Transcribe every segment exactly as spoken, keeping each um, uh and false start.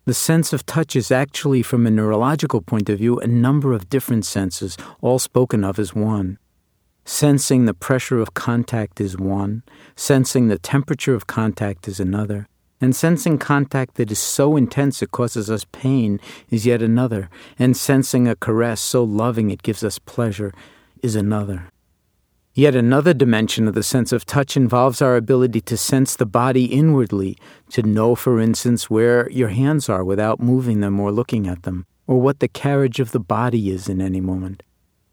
The sense of touch is actually, from a neurological point of view, a number of different senses, all spoken of as one. Sensing the pressure of contact is one, sensing the temperature of contact is another, and sensing contact that is so intense it causes us pain is yet another, and sensing a caress so loving it gives us pleasure is another. Yet another dimension of the sense of touch involves our ability to sense the body inwardly, to know, for instance, where your hands are without moving them or looking at them, or what the carriage of the body is in any moment.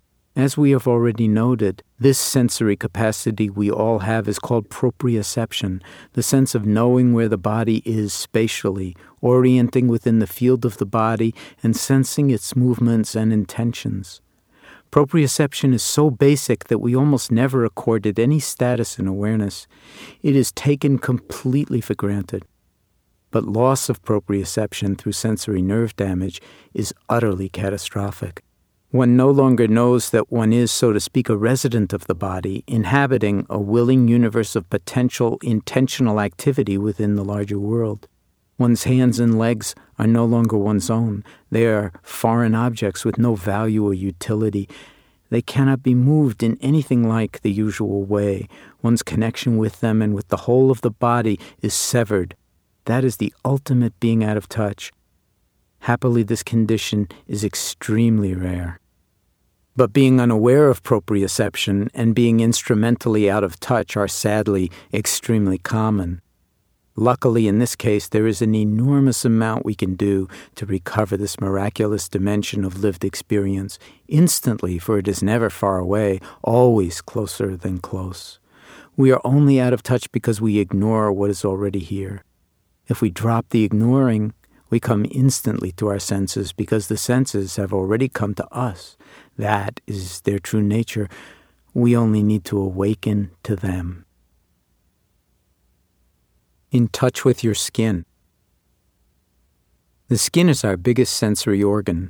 As we have already noted, this sensory capacity we all have is called proprioception, the sense of knowing where the body is spatially, orienting within the field of the body, and sensing its movements and intentions. Proprioception is so basic that we almost never accord it any status in awareness. It is taken completely for granted. But loss of proprioception through sensory nerve damage is utterly catastrophic. One no longer knows that one is, so to speak, a resident of the body, inhabiting a willing universe of potential intentional activity within the larger world. One's hands and legs are no longer one's own. They are foreign objects with no value or utility. They cannot be moved in anything like the usual way. One's connection with them and with the whole of the body is severed. That is the ultimate being out of touch. Happily, this condition is extremely rare. But being unaware of proprioception and being instrumentally out of touch are sadly extremely common. Luckily, in this case, there is an enormous amount we can do to recover this miraculous dimension of lived experience instantly, for it is never far away, always closer than close. We are only out of touch because we ignore what is already here. If we drop the ignoring, we come instantly to our senses because the senses have already come to us. That is their true nature. We only need to awaken to them. In touch with your skin. The skin is our biggest sensory organ.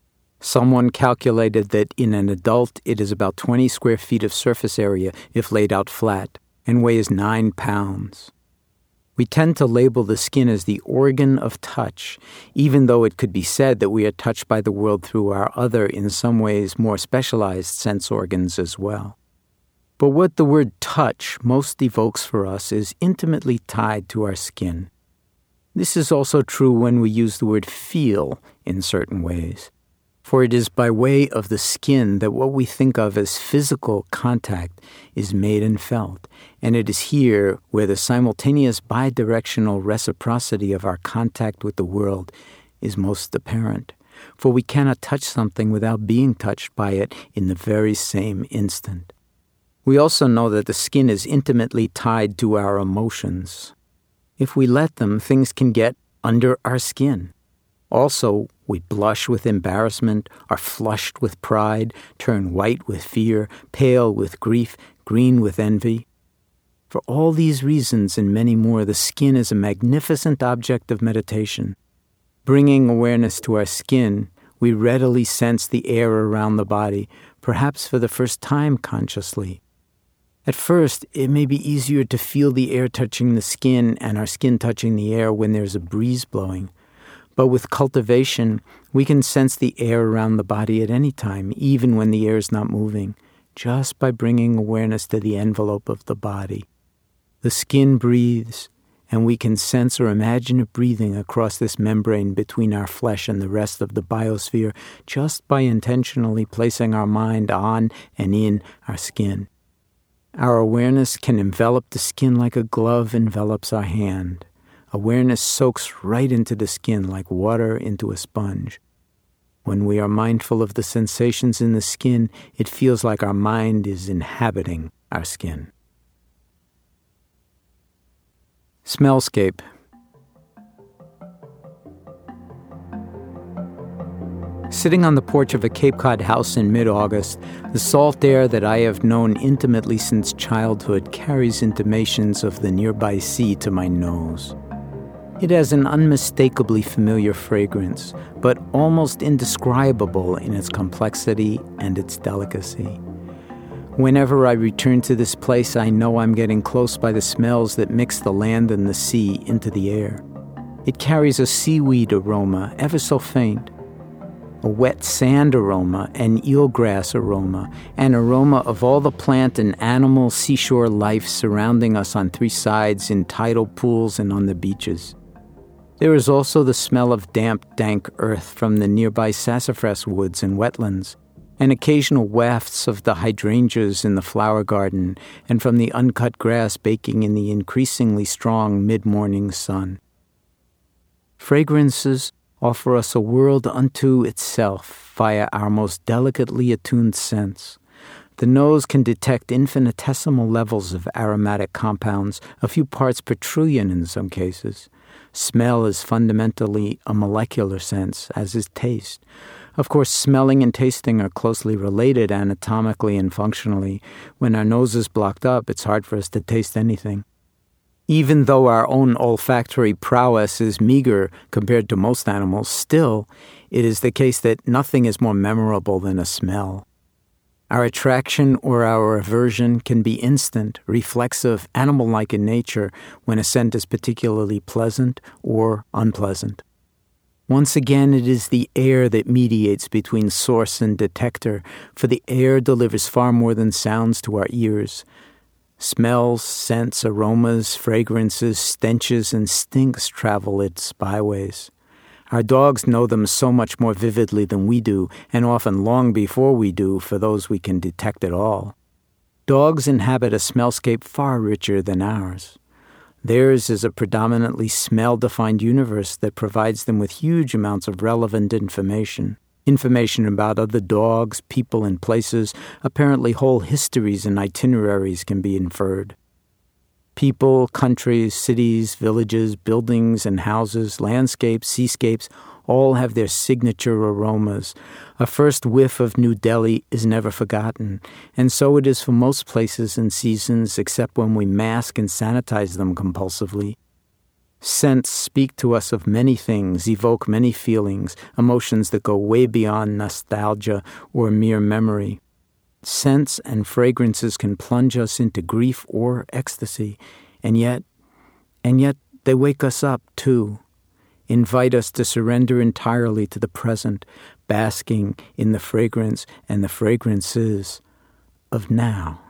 Someone calculated that in an adult it is about twenty square feet of surface area if laid out flat, and weighs nine pounds. We tend to label the skin as the organ of touch, even though it could be said that we are touched by the world through our other, in some ways more specialized sense organs as well. But what the word touch most evokes for us is intimately tied to our skin. This is also true when we use the word feel in certain ways. For it is by way of the skin that what we think of as physical contact is made and felt, and it is here where the simultaneous bidirectional reciprocity of our contact with the world is most apparent. For we cannot touch something without being touched by it in the very same instant. We also know that the skin is intimately tied to our emotions. If we let them, things can get under our skin. Also, we blush with embarrassment, are flushed with pride, turn white with fear, pale with grief, green with envy. For all these reasons and many more, the skin is a magnificent object of meditation. Bringing awareness to our skin, we readily sense the air around the body, perhaps for the first time consciously. At first, it may be easier to feel the air touching the skin and our skin touching the air when there's a breeze blowing. But with cultivation, we can sense the air around the body at any time, even when the air is not moving, just by bringing awareness to the envelope of the body. The skin breathes, and we can sense or imagine it breathing across this membrane between our flesh and the rest of the biosphere just by intentionally placing our mind on and in our skin. Our awareness can envelop the skin like a glove envelops our hand. Awareness soaks right into the skin like water into a sponge. When we are mindful of the sensations in the skin, it feels like our mind is inhabiting our skin. Smellscape. Sitting on the porch of a Cape Cod house in mid-August, the salt air that I have known intimately since childhood carries intimations of the nearby sea to my nose. It has an unmistakably familiar fragrance, but almost indescribable in its complexity and its delicacy. Whenever I return to this place, I know I'm getting close by the smells that mix the land and the sea into the air. It carries a seaweed aroma, ever so faint, a wet sand aroma, an eelgrass aroma, an aroma of all the plant and animal seashore life surrounding us on three sides in tidal pools and on the beaches. There is also the smell of damp, dank earth from the nearby sassafras woods and wetlands, and occasional wafts of the hydrangeas in the flower garden and from the uncut grass baking in the increasingly strong mid-morning sun. Fragrances offer us a world unto itself via our most delicately attuned sense. The nose can detect infinitesimal levels of aromatic compounds, a few parts per trillion in some cases. Smell is fundamentally a molecular sense, as is taste. Of course, smelling and tasting are closely related anatomically and functionally. When our nose is blocked up, it's hard for us to taste anything. Even though our own olfactory prowess is meager compared to most animals, still, it is the case that nothing is more memorable than a smell. Our attraction or our aversion can be instant, reflexive, animal-like in nature when a scent is particularly pleasant or unpleasant. Once again, it is the air that mediates between source and detector, for the air delivers far more than sounds to our ears. Smells, scents, aromas, fragrances, stenches, and stinks travel its byways. Our dogs know them so much more vividly than we do, and often long before we do for those we can detect at all. Dogs inhabit a smellscape far richer than ours. Theirs is a predominantly smell-defined universe that provides them with huge amounts of relevant information. Information about other dogs, people, and places. Apparently whole histories and itineraries can be inferred. People, countries, cities, villages, buildings and houses, landscapes, seascapes, all have their signature aromas. A first whiff of New Delhi is never forgotten, and so it is for most places and seasons, except when we mask and sanitize them compulsively. Scents speak to us of many things, evoke many feelings, emotions that go way beyond nostalgia or mere memory. Scents and fragrances can plunge us into grief or ecstasy, and yet, and yet they wake us up too, invite us to surrender entirely to the present, basking in the fragrance and the fragrances of now.